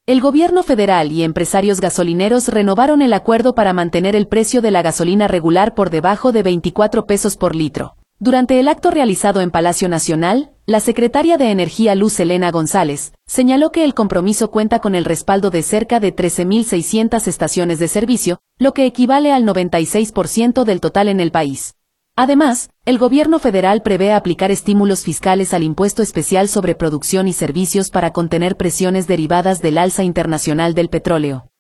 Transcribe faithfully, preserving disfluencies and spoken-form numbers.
El gobierno federal y empresarios gasolineros renovaron el acuerdo para mantener el precio de la gasolina regular por debajo de veinticuatro pesos por litro. Durante el acto realizado en Palacio Nacional, la secretaria de Energía Luz Helena González señaló que el compromiso cuenta con el respaldo de cerca de trece mil seiscientas estaciones de servicio, lo que equivale al noventa y seis por ciento del total en el país. Además, el gobierno federal prevé aplicar estímulos fiscales al impuesto especial sobre producción y servicios para contener presiones derivadas del alza internacional del petróleo.